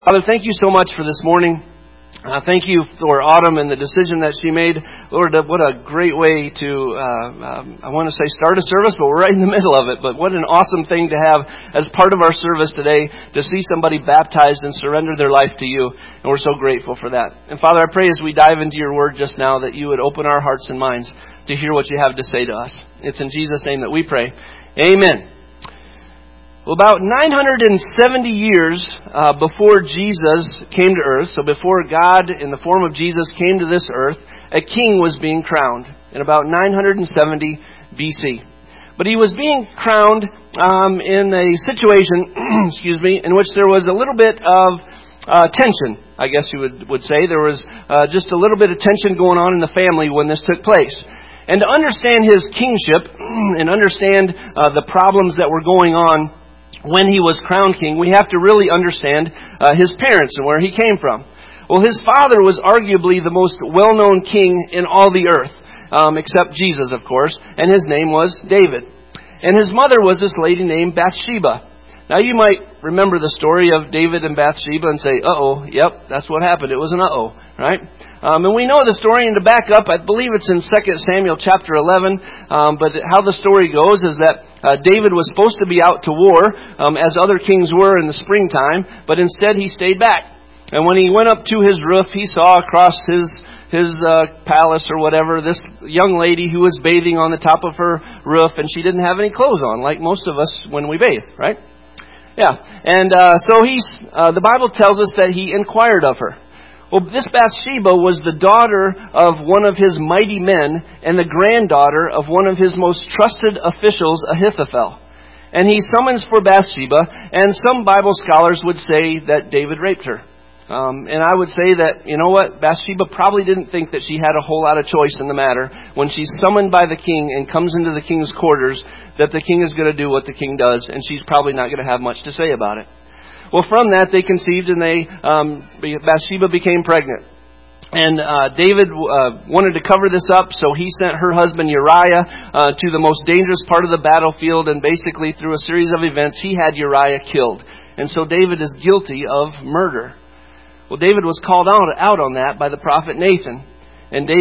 Father, thank you so much for this morning. Thank you for Autumn and the decision that she made. Lord, what a great way to, I want to say start a service, but we're right in the middle of it. But what an awesome thing to have as part of our service today, to see somebody baptized and surrender their life to you. And we're so grateful for that. And Father, I pray as we dive into your word just now that you would open our hearts and minds to hear what you have to say to us. It's in Jesus' name that we pray. Amen. Well, about 970 years before Jesus came to earth, so before God in the form of Jesus came to this earth, a king was being crowned in about 970 BC. But he was being crowned in a situation, in which there was a little bit of tension, I guess you would say. There was just a little bit of tension going on in the family when this took place. And to understand his kingship and understand the problems that were going on when he was crowned king, we have to really understand his parents and where he came from. Well, his father was arguably the most well-known king in all the earth, except Jesus, of course, and his name was David. And his mother was this lady named Bathsheba. Now, you might remember the story of David and Bathsheba and say, uh-oh, yep, that's what happened. It was an uh-oh, right? And we know the story, and to back up, I believe it's in 2 Samuel chapter 11, but how the story goes is that David was supposed to be out to war, as other kings were in the springtime, but instead he stayed back. And when he went up to his roof, he saw across his palace or whatever, this young lady who was bathing on the top of her roof, and she didn't have any clothes on, like most of us when we bathe, right? Yeah, and so the Bible tells us that he inquired of her. Well, this Bathsheba was the daughter of one of his mighty men and the granddaughter of one of his most trusted officials, Ahithophel. And he summons for Bathsheba, and some Bible scholars would say that David raped her. And I would say that, you know what, Bathsheba probably didn't think that she had a whole lot of choice in the matter when she's summoned by the king and comes into the king's quarters, that the king is going to do what the king does, and she's probably not going to have much to say about it. Well, from that, they conceived, and Bathsheba became pregnant. And David wanted to cover this up, so he sent her husband Uriah to the most dangerous part of the battlefield, and basically through a series of events, he had Uriah killed. And so David is guilty of murder. Well, David was called out on that by the prophet Nathan. And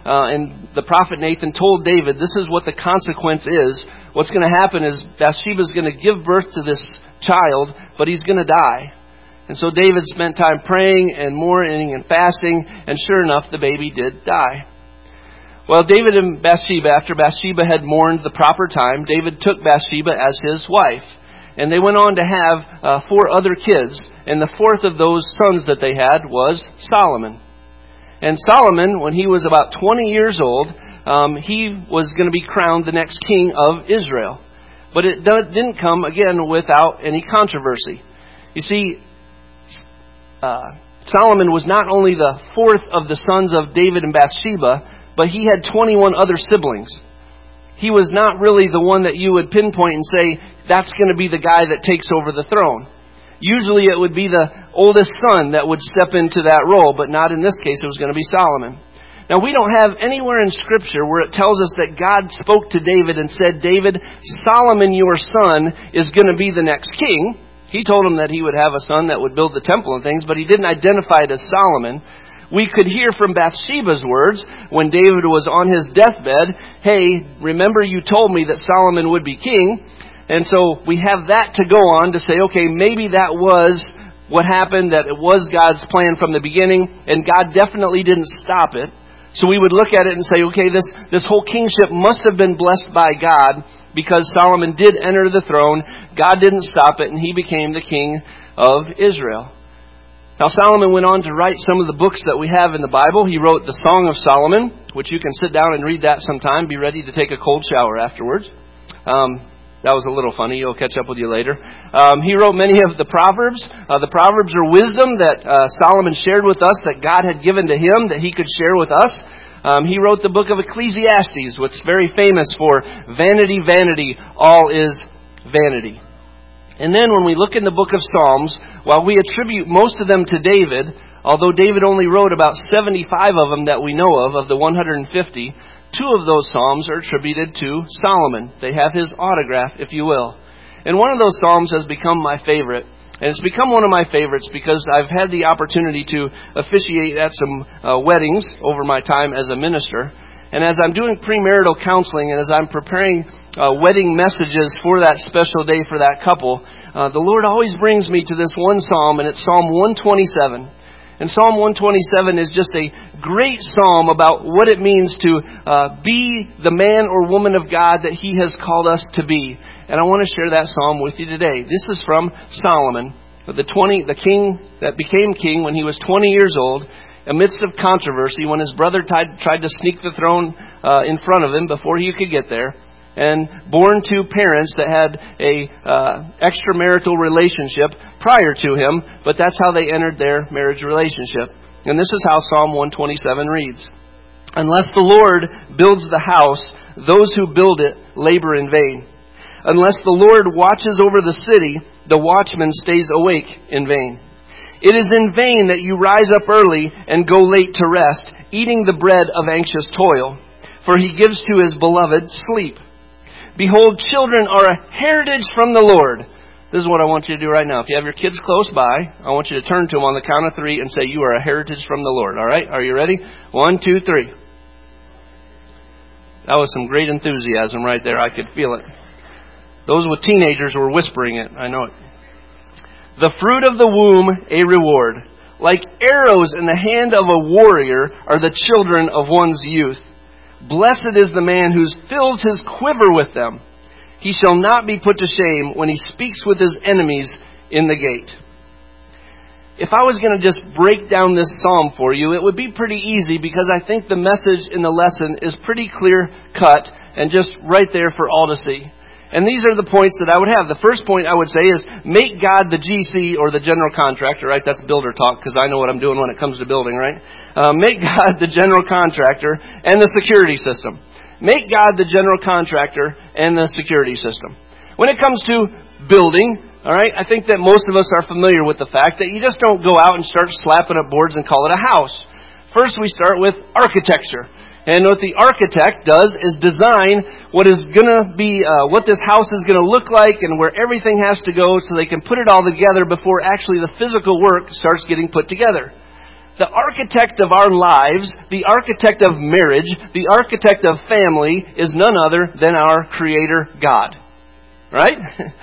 the prophet Nathan told David, this is what the consequence is. What's going to happen is Bathsheba is going to give birth to this child, but he's going to die. And so David spent time praying and mourning and fasting, and sure enough, the baby did die. Well, David and Bathsheba, after Bathsheba had mourned the proper time, David took Bathsheba as his wife. And they went on to have 4 other kids, and the fourth of those sons that they had was Solomon. And Solomon, when he was about 20 years old, he was going to be crowned the next king of Israel. But it didn't come, again, without any controversy. You see, Solomon was not only the fourth of the sons of David and Bathsheba, but he had 21 other siblings. He was not really the one that you would pinpoint and say, that's going to be the guy that takes over the throne. Usually it would be the oldest son that would step into that role, but not in this case, it was going to be Solomon. Now, we don't have anywhere in Scripture where it tells us that God spoke to David and said, David, Solomon, your son, is going to be the next king. He told him that he would have a son that would build the temple and things, but he didn't identify it as Solomon. We could hear from Bathsheba's words when David was on his deathbed, hey, remember you told me that Solomon would be king. And so we have that to go on to say, okay, maybe that was what happened, that it was God's plan from the beginning, and God definitely didn't stop it. So we would look at it and say, okay, this whole kingship must have been blessed by God because Solomon did enter the throne. God didn't stop it, and he became the king of Israel. Now, Solomon went on to write some of the books that we have in the Bible. He wrote the Song of Solomon, which you can sit down and read that sometime. Be ready to take a cold shower afterwards. That was a little funny. It'll catch up with you later. He wrote many of the Proverbs. The Proverbs are wisdom that Solomon shared with us, that God had given to him, that he could share with us. He wrote the book of Ecclesiastes, which is very famous for vanity, vanity, all is vanity. And then when we look in the book of Psalms, while we attribute most of them to David, although David only wrote about 75 of them that we know of the 150, 2 of those Psalms are attributed to Solomon. They have his autograph, if you will. And one of those Psalms has become my favorite. And it's become one of my favorites because I've had the opportunity to officiate at some weddings over my time as a minister. And as I'm doing premarital counseling and as I'm preparing wedding messages for that special day for that couple, the Lord always brings me to this one psalm, and it's Psalm 127. And Psalm 127 is just a great psalm about what it means to be the man or woman of God that He has called us to be. And I want to share that psalm with you today. This is from Solomon, the king that became king when he was 20 years old, amidst of controversy when his brother tried to sneak the throne in front of him before he could get there, and born to parents that had a extramarital relationship prior to him, but that's how they entered their marriage relationship. And this is how Psalm 127 reads: "Unless the Lord builds the house, those who build it labor in vain. Unless the Lord watches over the city, the watchman stays awake in vain. It is in vain that you rise up early and go late to rest, eating the bread of anxious toil, for He gives to His beloved sleep. Behold, children are a heritage from the Lord." This is what I want you to do right now. If you have your kids close by, I want you to turn to them on the count of 3 and say, "You are a heritage from the Lord." All right? Are you ready? 1, 2, 3. That was some great enthusiasm right there. I could feel it. Those with teenagers were whispering it. I know it. "The fruit of the womb, a reward. Like arrows in the hand of a warrior are the children of one's youth. Blessed is the man who fills his quiver with them. He shall not be put to shame when he speaks with his enemies in the gate." If I was going to just break down this psalm for you, it would be pretty easy because I think the message in the lesson is pretty clear cut and just right there for all to see. And these are the points that I would have. The first point I would say is make God the GC or the general contractor, right? That's builder talk because I know what I'm doing when it comes to building, right? Make God the general contractor and the security system. Make God the general contractor and the security system. When it comes to building, all right, I think that most of us are familiar with the fact that you just don't go out and start slapping up boards and call it a house. First, we start with architecture. And what the architect does is design what is going to be, what this house is going to look like and where everything has to go so they can put it all together before actually the physical work starts getting put together. The architect of our lives, the architect of marriage, the architect of family is none other than our Creator God. Right?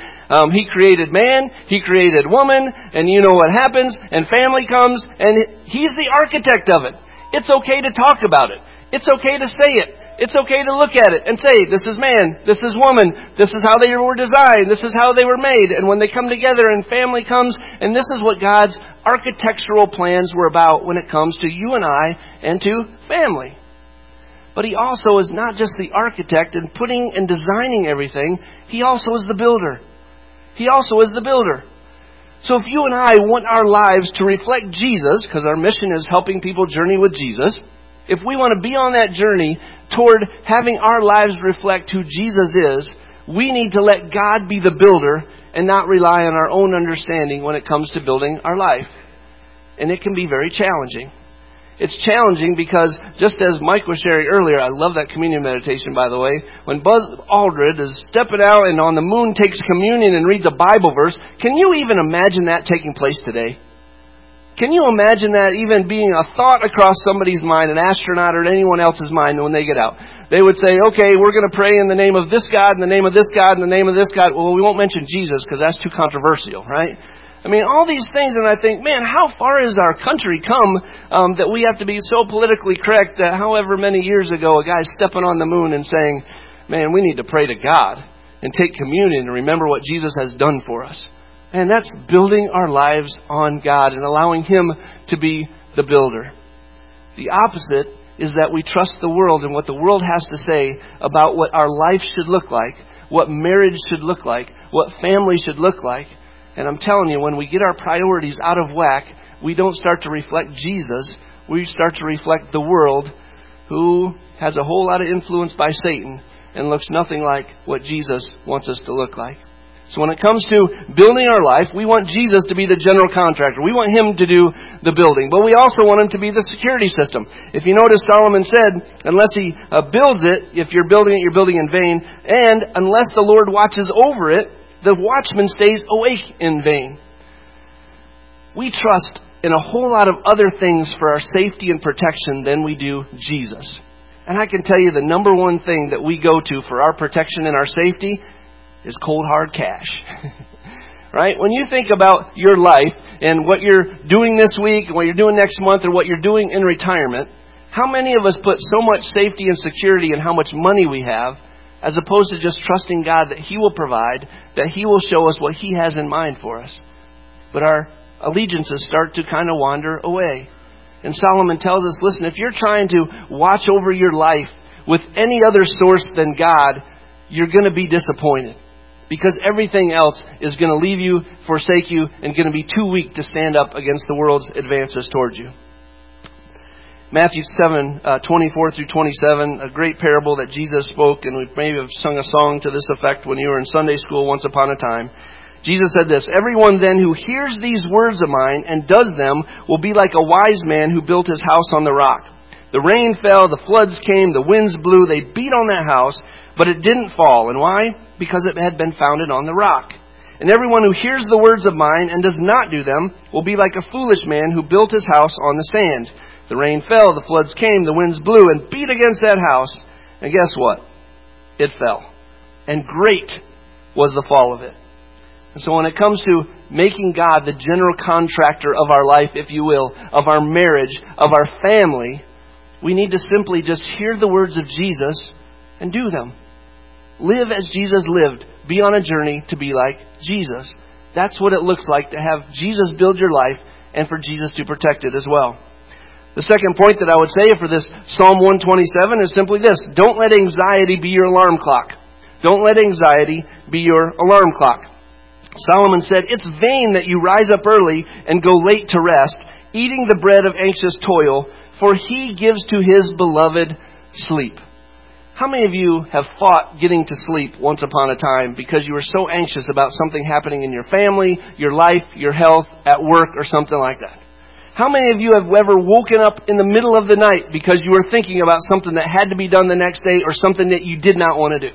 He created man, He created woman, and you know what happens, and family comes, and He's the architect of it. It's okay to talk about it. It's okay to say it. It's okay to look at it and say, this is man, this is woman, this is how they were designed, this is how they were made. And when they come together and family comes, and this is what God's architectural plans were about when it comes to you and I and to family. But He also is not just the architect and putting and designing everything. He also is the builder. He also is the builder. So if you and I want our lives to reflect Jesus, because our mission is helping people journey with Jesus, if we want to be on that journey toward having our lives reflect who Jesus is, we need to let God be the builder and not rely on our own understanding when it comes to building our life. And it can be very challenging. It's challenging because, just as Mike was sharing earlier, I love that communion meditation, by the way. When Buzz Aldrin is stepping out and on the moon takes communion and reads a Bible verse, can you even imagine that taking place today? Can you imagine that even being a thought across somebody's mind, an astronaut or anyone else's mind when they get out? They would say, okay, we're going to pray in the name of this God, in the name of this God, in the name of this God. Well, we won't mention Jesus because that's too controversial, right? I mean, all these things, and I think, man, how far has our country come that we have to be so politically correct that however many years ago a guy's stepping on the moon and saying, man, we need to pray to God and take communion and remember what Jesus has done for us. And that's building our lives on God and allowing Him to be the builder. The opposite is that we trust the world and what the world has to say about what our life should look like, what marriage should look like, what family should look like. And I'm telling you, when we get our priorities out of whack, we don't start to reflect Jesus. We start to reflect the world, who has a whole lot of influence by Satan and looks nothing like what Jesus wants us to look like. So when it comes to building our life, we want Jesus to be the general contractor. We want Him to do the building. But we also want Him to be the security system. If you notice, Solomon said, unless He builds it, if you're building it, you're building in vain. And unless the Lord watches over it, the watchman stays awake in vain. we trust in a whole lot of other things for our safety and protection than we do Jesus. And I can tell you the number one thing that we go to for our protection and our safety is cold hard cash. Right? When you think about your life and what you're doing this week, what you're doing next month, or what you're doing in retirement, how many of us put so much safety and security in how much money we have, as opposed to just trusting God that He will provide, that He will show us what He has in mind for us? But our allegiances start to kind of wander away. And Solomon tells us, listen, if you're trying to watch over your life with any other source than God, you're going to be disappointed. Because everything else is going to leave you, forsake you, and going to be too weak to stand up against the world's advances towards you. Matthew 7, 24 through 27, a great parable that Jesus spoke, and we maybe have sung a song to this effect when you were in Sunday school once upon a time. Jesus said this, "Everyone then who hears these words of mine and does them will be like a wise man who built his house on the rock. The rain fell, the floods came, the winds blew, they beat on that house, but it didn't fall." And why? Because it had been founded on the rock. "And everyone who hears the words of mine and does not do them will be like a foolish man who built his house on the sand. The rain fell, the floods came, the winds blew and beat against that house. And guess what? It fell. And great was the fall of it." And so when it comes to making God the general contractor of our life, if you will, of our marriage, of our family, we need to simply just hear the words of Jesus and do them. Live as Jesus lived. Be on a journey to be like Jesus. That's what it looks like to have Jesus build your life and for Jesus to protect it as well. The second point that I would say for this Psalm 127 is simply this. Don't let anxiety be your alarm clock. Don't let anxiety be your alarm clock. Solomon said, "It's vain that you rise up early and go late to rest, eating the bread of anxious toil, for He gives to His beloved sleep." How many of you have fought getting to sleep once upon a time because you were so anxious about something happening in your family, your life, your health, at work, or something like that? How many of you have ever woken up in the middle of the night because you were thinking about something that had to be done the next day or something that you did not want to do?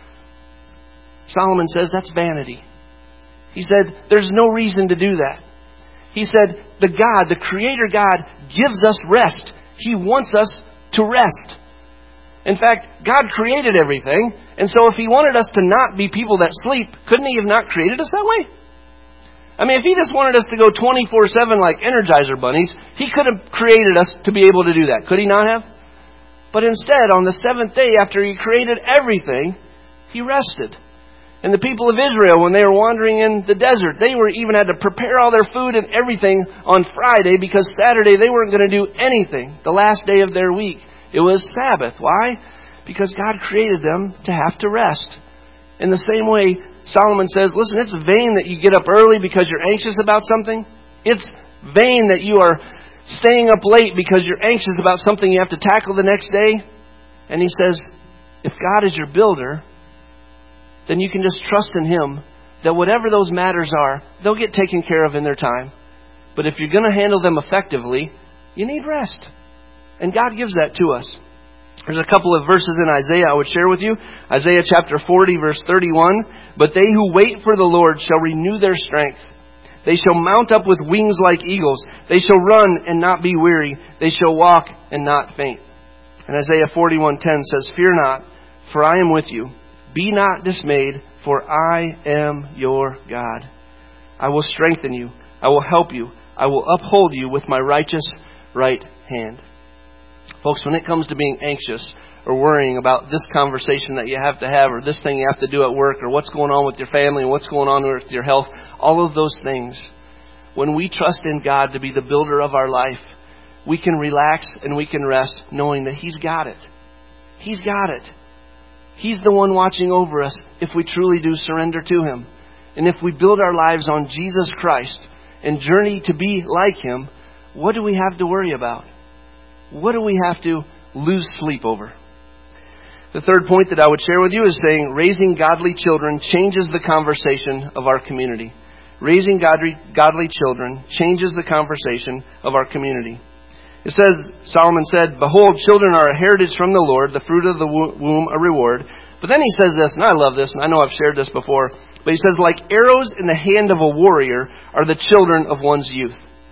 Solomon says that's vanity. He said there's no reason to do that. He said the Creator God gives us rest. He wants us to rest. In fact, God created everything, and so if He wanted us to not be people that sleep, couldn't He have not created us that way? I mean, if He just wanted us to go 24/7 like Energizer bunnies, He could have created us to be able to do that. Could He not have? But instead, on the seventh day, after He created everything, He rested. And the people of Israel, when they were wandering in the desert, they were even had to prepare all their food and everything on Friday because Saturday they weren't going to do anything. The last day of their week. It was Sabbath. Why? Because God created them to have to rest. In the same way, Solomon says, listen, it's vain that you get up early because you're anxious about something. It's vain that you are staying up late because you're anxious about something you have to tackle the next day. And he says, if God is your builder, then you can just trust in Him that whatever those matters are, they'll get taken care of in their time. But if you're going to handle them effectively, you need rest. And God gives that to us. There's a couple of verses in Isaiah I would share with you. Isaiah chapter 40, verse 31. "But they who wait for the Lord shall renew their strength. They shall mount up with wings like eagles. They shall run and not be weary. They shall walk and not faint." And Isaiah 41:10 says, "Fear not, for I am with you. Be not dismayed, for I am your God. I will strengthen you. I will help you. I will uphold you with my righteous right hand." Folks, when it comes to being anxious or worrying about this conversation that you have to have or this thing you have to do at work or what's going on with your family and what's going on with your health, all of those things, when we trust in God to be the builder of our life, we can relax and we can rest knowing that He's got it. He's got it. He's the one watching over us if we truly do surrender to Him. And if we build our lives on Jesus Christ and journey to be like Him, what do we have to worry about? What do we have to lose sleep over? The third point that I would share with you is saying raising godly children changes the conversation of our community. Raising godly children changes the conversation of our community. It says, Solomon said, "Behold, children are a heritage from the Lord, the fruit of the womb a reward." But then he says this, and I love this, and I know I've shared this before, but he says, "Like arrows in the hand of a warrior are the children of one's youth."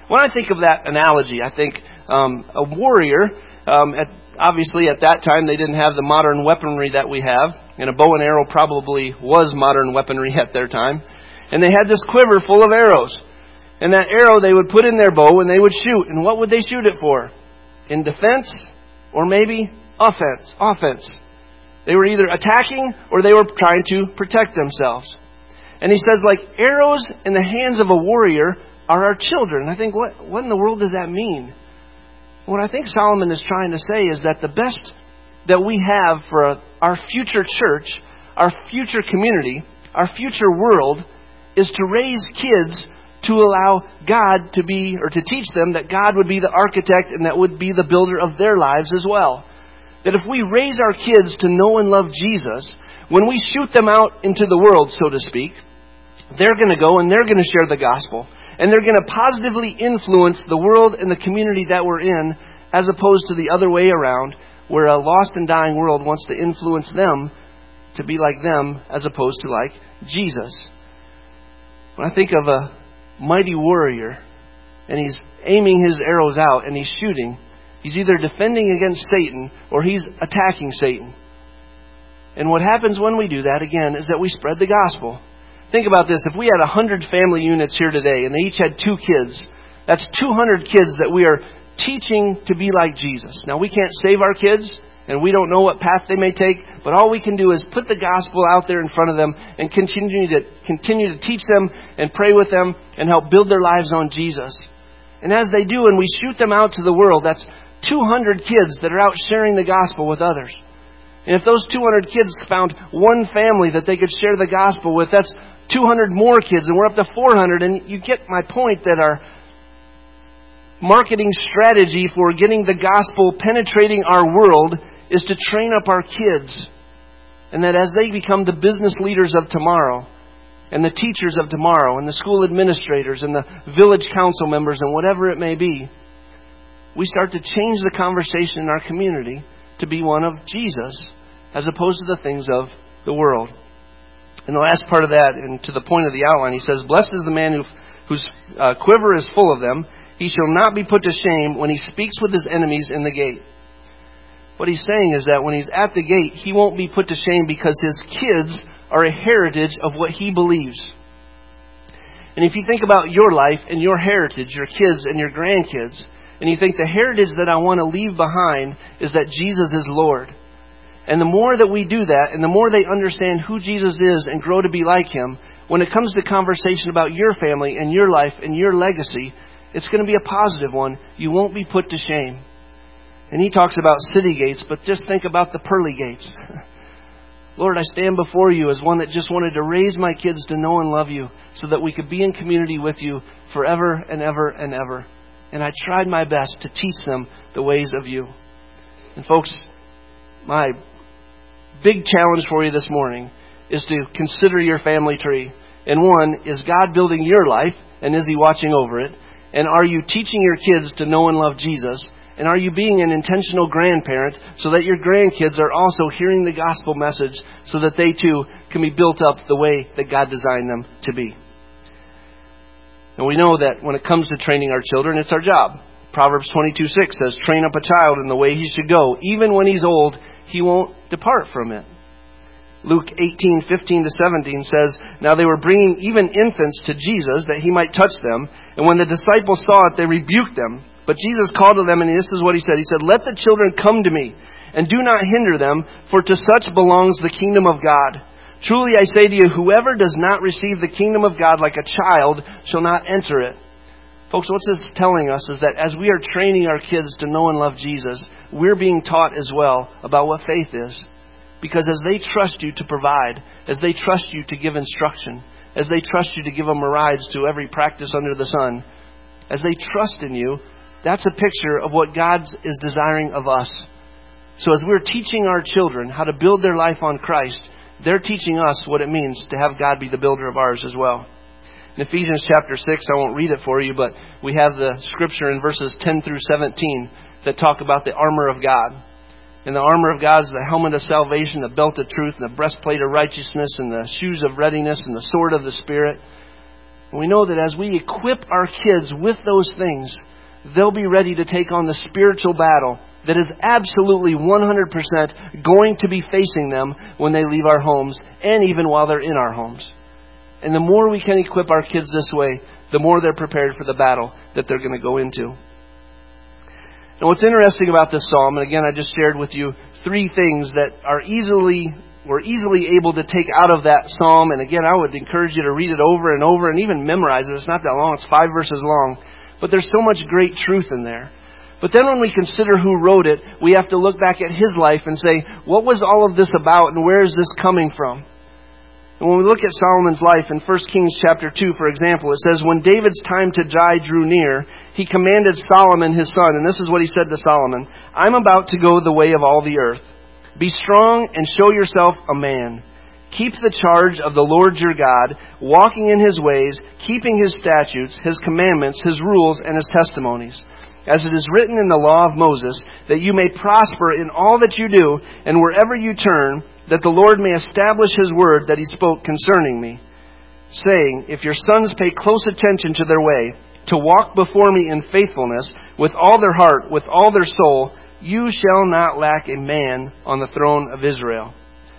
When I think of that analogy, I think a warrior, obviously at that time they didn't have the modern weaponry that we have, and a bow and arrow probably was modern weaponry at their time. And they had this quiver full of arrows. And that arrow they would put in their bow and they would shoot. And what would they shoot it for? In defense or maybe offense. They were either attacking or they were trying to protect themselves. And he says, like arrows in the hands of a warrior are our children. I think, what in the world does that mean? What I think Solomon is trying to say is that the best that we have for our future church, our future community, our future world is to raise kids to allow God to be, or to teach them that God would be the architect and that would be the builder of their lives as well. That if we raise our kids to know and love Jesus, when we shoot them out into the world, so to speak, they're going to go and they're going to share the gospel. And they're going to positively influence the world and the community that we're in, as opposed to the other way around, where a lost and dying world wants to influence them to be like them, as opposed to like Jesus. When I think of a mighty warrior, and he's aiming his arrows out and he's shooting, he's either defending against Satan or he's attacking Satan. And what happens when we do that, again, is that we spread the gospel. Think about this. If we had 100 family units here today and they each had 2 kids, that's 200 kids that we are teaching to be like Jesus. Now, we can't save our kids, and we don't know what path they may take, but all we can do is put the gospel out there in front of them and continue to teach them and pray with them and help build their lives on Jesus. And as they do, and we shoot them out to the world, that's 200 kids that are out sharing the gospel with others. And if those 200 kids found one family that they could share the gospel with, that's 200 more kids, and we're up to 400. And you get my point that our marketing strategy for getting the gospel penetrating our world is to train up our kids. And that as they become the business leaders of tomorrow, and the teachers of tomorrow, and the school administrators, and the village council members, and whatever it may be, we start to change the conversation in our community to be one of Jesus, as opposed to the things of the world. And the last part of that, and to the point of the outline, he says, "Blessed is the man whose quiver is full of them. He shall not be put to shame when he speaks with his enemies in the gate." What he's saying is that when he's at the gate, he won't be put to shame because his kids are a heritage of what he believes. And if you think about your life and your heritage, your kids and your grandkids, and you think the heritage that I want to leave behind is that Jesus is Lord. And the more that we do that, and the more they understand who Jesus is and grow to be like Him, when it comes to conversation about your family and your life and your legacy, it's going to be a positive one. You won't be put to shame. And he talks about city gates, but just think about the pearly gates. Lord, I stand before you as one that just wanted to raise my kids to know and love you so that we could be in community with you forever and ever and ever. And I tried my best to teach them the ways of you. And folks, my big challenge for you this morning is to consider your family tree. And one, is God building your life? And is He watching over it? And are you teaching your kids to know and love Jesus? And are you being an intentional grandparent so that your grandkids are also hearing the gospel message so that they too can be built up the way that God designed them to be? And we know that when it comes to training our children, it's our job. Proverbs 22:6 says, "Train up a child in the way he should go. Even when he's old, he won't depart from it." Luke 18:15-17 says, "Now they were bringing even infants to Jesus that he might touch them. And when the disciples saw it, they rebuked them. But Jesus called to them, and this is what He said. He said, 'Let the children come to me, and do not hinder them, for to such belongs the kingdom of God. Truly I say to you, whoever does not receive the kingdom of God like a child shall not enter it.'" Folks, what's this telling us is that as we are training our kids to know and love Jesus, we're being taught as well about what faith is. Because as they trust you to provide, as they trust you to give instruction, as they trust you to give them rides to every practice under the sun, as they trust in you, that's a picture of what God is desiring of us. So as we're teaching our children how to build their life on Christ, they're teaching us what it means to have God be the builder of ours as well. In Ephesians chapter 6, I won't read it for you, but we have the scripture in verses 10-17 that talk about the armor of God. And the armor of God is the helmet of salvation, the belt of truth, and the breastplate of righteousness, and the shoes of readiness, and the sword of the Spirit. And we know that as we equip our kids with those things, they'll be ready to take on the spiritual battle that is absolutely 100% going to be facing them when they leave our homes and even while they're in our homes. And the more we can equip our kids this way, the more they're prepared for the battle that they're going to go into. Now, what's interesting about this psalm, and again, I just shared with you 3 things that we're easily able to take out of that psalm. And again, I would encourage you to read it over and over and even memorize it. It's not that long. It's 5 verses long. But there's so much great truth in there. But then when we consider who wrote it, we have to look back at his life and say, what was all of this about and where is this coming from? And when we look at Solomon's life in 1 Kings chapter 2, for example, it says, when David's time to die drew near, he commanded Solomon his son, and this is what he said to Solomon, I'm about to go the way of all the earth. Be strong and show yourself a man. Keep the charge of the Lord your God, walking in his ways, keeping his statutes, his commandments, his rules, and his testimonies. As it is written in the law of Moses, that you may prosper in all that you do, and wherever you turn, that the Lord may establish his word that he spoke concerning me, saying, if your sons pay close attention to their way, to walk before me in faithfulness, with all their heart, with all their soul, you shall not lack a man on the throne of Israel.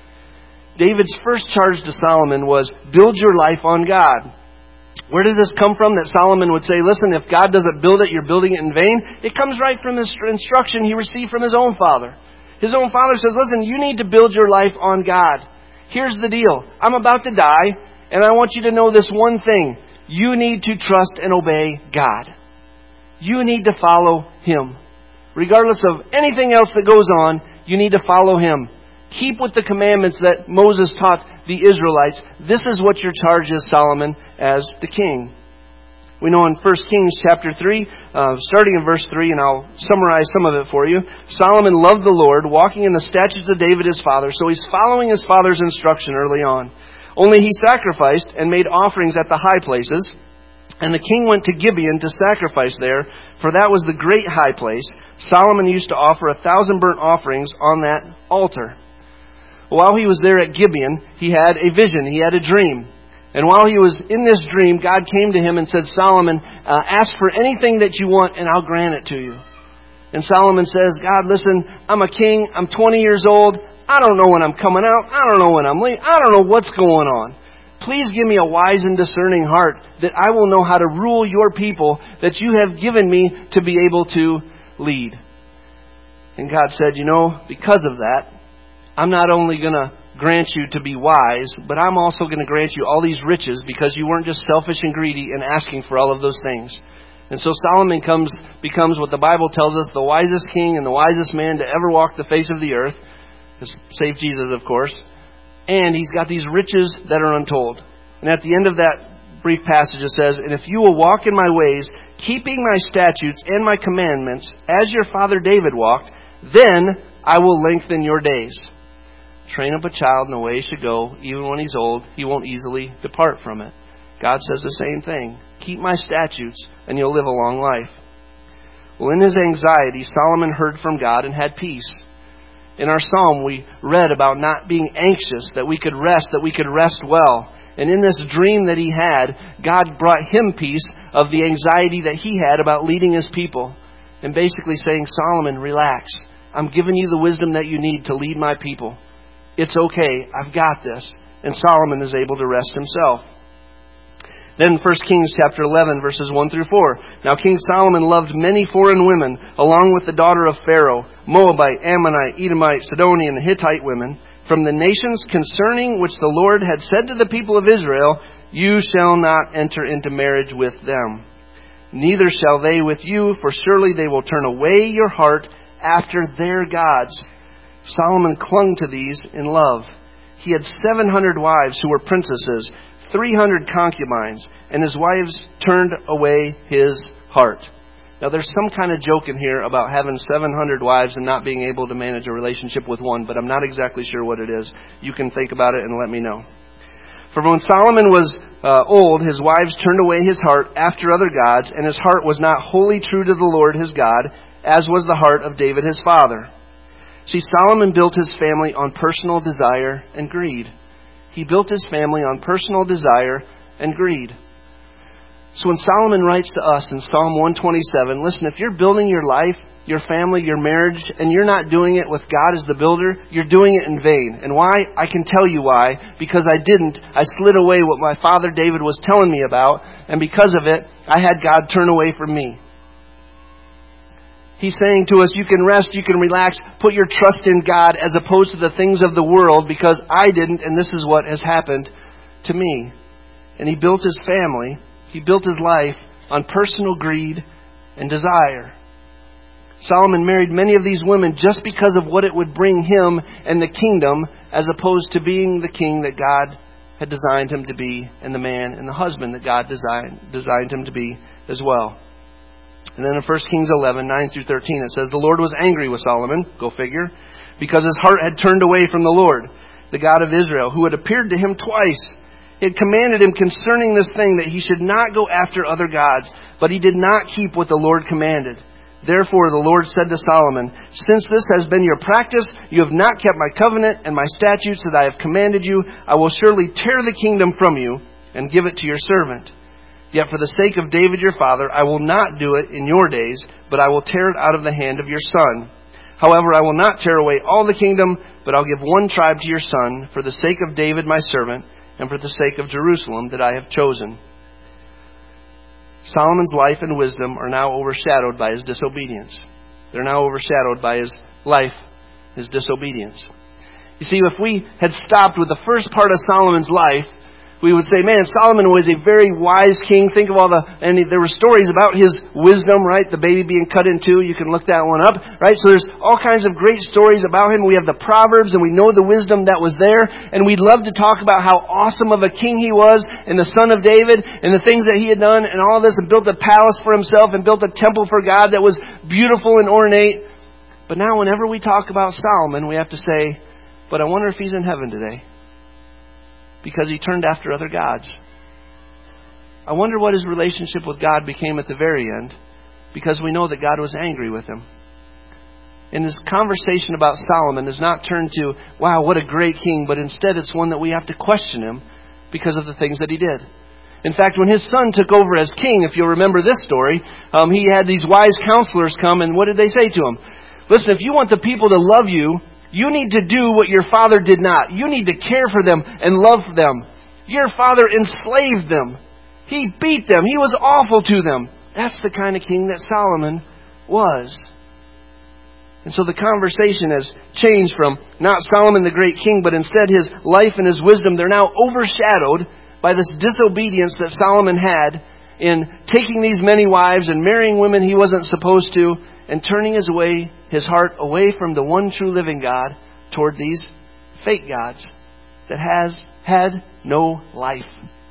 David's first charge to Solomon was, build your life on God. Where does this come from that Solomon would say, listen, if God doesn't build it, you're building it in vain? It comes right from his instruction he received from his own father. His own father says, listen, you need to build your life on God. Here's the deal. I'm about to die, and I want you to know this one thing. You need to trust and obey God. You need to follow him. Regardless of anything else that goes on, you need to follow him. Keep with the commandments that Moses taught the Israelites. This is what your charge is, Solomon, as the king. We know in 1 Kings chapter 3, starting in verse 3, and I'll summarize some of it for you. Solomon loved the Lord, walking in the statutes of David his father, so he's following his father's instruction early on. Only he sacrificed and made offerings at the high places, and the king went to Gibeon to sacrifice there, for that was the great high place. Solomon used to offer 1,000 burnt offerings on that altar. While he was there at Gibeon, he had a vision, he had a dream. And while he was in this dream, God came to him and said, Solomon, ask for anything that you want and I'll grant it to you. And Solomon says, God, listen, I'm a king, I'm 20 years old, I don't know when I'm coming out, I don't know when I'm leaving, I don't know what's going on. Please give me a wise and discerning heart that I will know how to rule your people that you have given me to be able to lead. And God said, because of that, I'm not only going to grant you to be wise, but I'm also going to grant you all these riches because you weren't just selfish and greedy and asking for all of those things. And so Solomon becomes what the Bible tells us, the wisest king and the wisest man to ever walk the face of the earth, save Jesus, of course. And he's got these riches that are untold. And at the end of that brief passage it says, and if you will walk in my ways, keeping my statutes and my commandments, as your father David walked, then I will lengthen your days. Train up a child in the way he should go. Even when he's old, he won't easily depart from it. God says the same thing. Keep my statutes and you'll live a long life. Well, in his anxiety, Solomon heard from God and had peace. In our psalm, we read about not being anxious, that we could rest well. And in this dream that he had, God brought him peace of the anxiety that he had about leading his people. And basically saying, Solomon, relax. I'm giving you the wisdom that you need to lead my people. It's okay. I've got this. And Solomon is able to rest himself. Then 1 Kings chapter 11, verses 1 through 4. Now King Solomon loved many foreign women, along with the daughter of Pharaoh, Moabite, Ammonite, Edomite, Sidonian, and Hittite women, from the nations concerning which the Lord had said to the people of Israel, you shall not enter into marriage with them. Neither shall they with you, for surely they will turn away your heart after their gods. Solomon clung to these in love. He had 700 wives who were princesses, 300 concubines, and his wives turned away his heart. Now there's some kind of joke in here about having 700 wives and not being able to manage a relationship with one, but I'm not exactly sure what it is. You can think about it and let me know. For when Solomon was old, his wives turned away his heart after other gods, and his heart was not wholly true to the Lord his God, as was the heart of David his father. See, Solomon built his family on personal desire and greed. He built his family on personal desire and greed. So when Solomon writes to us in Psalm 127, listen, if you're building your life, your family, your marriage, and you're not doing it with God as the builder, you're doing it in vain. And why? I can tell you why. Because I didn't. I slid away what my father David was telling me about, and because of it, I had God turn away from me. He's saying to us, you can rest, you can relax, put your trust in God as opposed to the things of the world, because I didn't, and this is what has happened to me. And he built his family, he built his life on personal greed and desire. Solomon married many of these women just because of what it would bring him and the kingdom, as opposed to being the king that God had designed him to be, and the man and the husband that God designed him to be as well. And then in 1 Kings 11, 9 through 13, it says, the Lord was angry with Solomon, go figure, because his heart had turned away from the Lord, the God of Israel, who had appeared to him twice. He had commanded him concerning this thing that he should not go after other gods, but he did not keep what the Lord commanded. Therefore the Lord said to Solomon, since this has been your practice, you have not kept my covenant and my statutes that I have commanded you, I will surely tear the kingdom from you and give it to your servant. Yet for the sake of David your father, I will not do it in your days, but I will tear it out of the hand of your son. However, I will not tear away all the kingdom, but I'll give one tribe to your son, for the sake of David my servant, and for the sake of Jerusalem that I have chosen. Solomon's life and wisdom are now overshadowed by his disobedience. They're now overshadowed by his life, his disobedience. You see, if we had stopped with the first part of Solomon's life, we would say, man, Solomon was a very wise king. Think of there were stories about his wisdom, right? The baby being cut in two. You can look that one up, right? So there's all kinds of great stories about him. We have the Proverbs, and we know the wisdom that was there. And we'd love to talk about how awesome of a king he was, and the son of David, and the things that he had done, and all this, and built a palace for himself, and built a temple for God that was beautiful and ornate. But now whenever we talk about Solomon, we have to say, but I wonder if he's in heaven today, because he turned after other gods. I wonder what his relationship with God became at the very end, because we know that God was angry with him. And this conversation about Solomon is not turned to, wow, what a great king, but instead it's one that we have to question him because of the things that he did. In fact, when his son took over as king, if you'll remember this story, he had these wise counselors come, and what did they say to him? Listen, if you want the people to love you, you need to do what your father did not. You need to care for them and love them. Your father enslaved them. He beat them. He was awful to them. That's the kind of king that Solomon was. And so the conversation has changed from not Solomon the great king, but instead his life and his wisdom. They're now overshadowed by this disobedience that Solomon had in taking these many wives and marrying women he wasn't supposed to, and turning his heart away from the one true living God toward these fake gods that has had no life.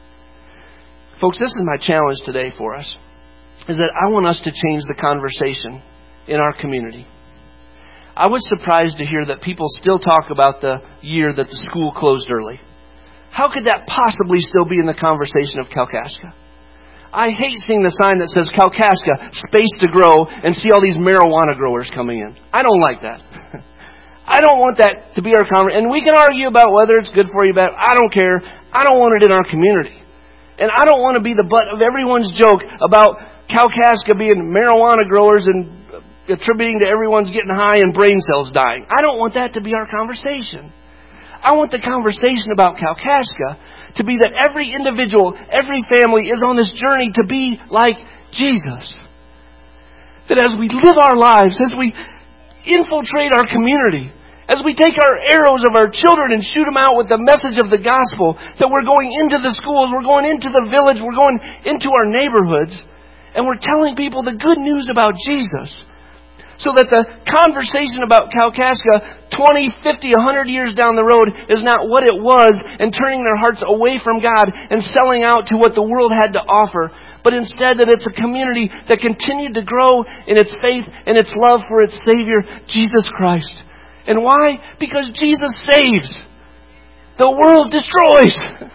Folks, this is my challenge today for us, is that I want us to change the conversation in our community. I was surprised to hear that people still talk about the year that the school closed early. How could that possibly still be in the conversation of Kalkaska? I hate seeing the sign that says Kalkaska, space to grow, and see all these marijuana growers coming in. I don't like that. I don't want that to be our conversation. And we can argue about whether it's good for you, bad. I don't care. I don't want it in our community. And I don't want to be the butt of everyone's joke about Kalkaska being marijuana growers and attributing to everyone's getting high and brain cells dying. I don't want that to be our conversation. I want the conversation about Kalkaska to be that every individual, every family is on this journey to be like Jesus. That as we live our lives, as we infiltrate our community, as we take our arrows of our children and shoot them out with the message of the gospel, that we're going into the schools, we're going into the village, we're going into our neighborhoods, and we're telling people the good news about Jesus. So that the conversation about Kalkaska 20, 50, 100 years down the road is not what it was, and turning their hearts away from God and selling out to what the world had to offer, but instead that it's a community that continued to grow in its faith and its love for its Savior, Jesus Christ. And why? Because Jesus saves. The world destroys.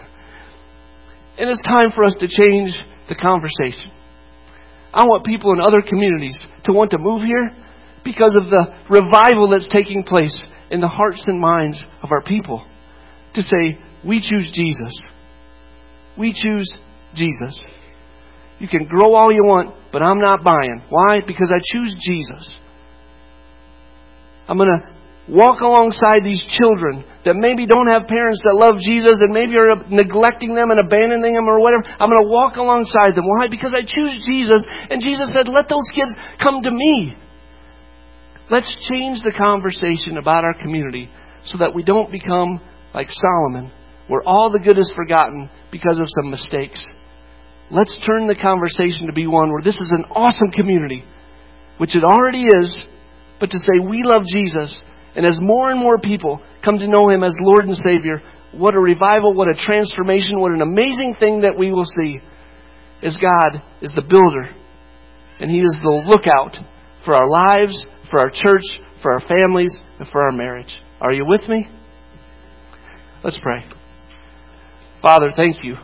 And it's time for us to change the conversation. I want people in other communities to want to move here because of the revival that's taking place in the hearts and minds of our people. To say, we choose Jesus. We choose Jesus. You can grow all you want, but I'm not buying. Why? Because I choose Jesus. I'm going to walk alongside these children that maybe don't have parents that love Jesus and maybe are neglecting them and abandoning them or whatever. I'm going to walk alongside them. Why? Because I choose Jesus. And Jesus said, let those kids come to me. Let's change the conversation about our community so that we don't become like Solomon, where all the good is forgotten because of some mistakes. Let's turn the conversation to be one where this is an awesome community, which it already is, but to say we love Jesus. And as more and more people come to know Him as Lord and Savior, what a revival, what a transformation, what an amazing thing that we will see as God is the builder. And He is the lookout for our lives, for our church, for our families, and for our marriage. Are you with me? Let's pray. Father, thank you.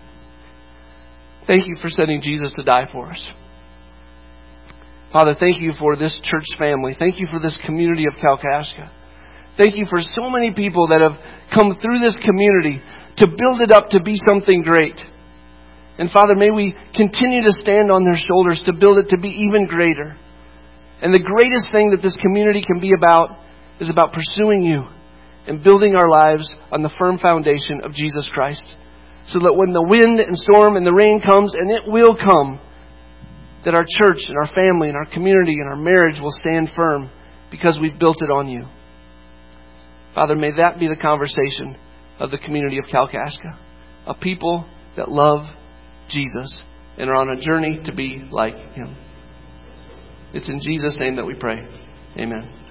Thank you for sending Jesus to die for us. Father, thank you for this church family. Thank you for this community of Kalkaska. Thank you for so many people that have come through this community to build it up to be something great. And Father, may we continue to stand on their shoulders to build it to be even greater. And the greatest thing that this community can be about is about pursuing you and building our lives on the firm foundation of Jesus Christ. So that when the wind and storm and the rain comes, and it will come, that our church and our family and our community and our marriage will stand firm because we've built it on you. Father, may that be the conversation of the community of Kalkaska. A people that love Jesus and are on a journey to be like Him. It's in Jesus' name that we pray. Amen.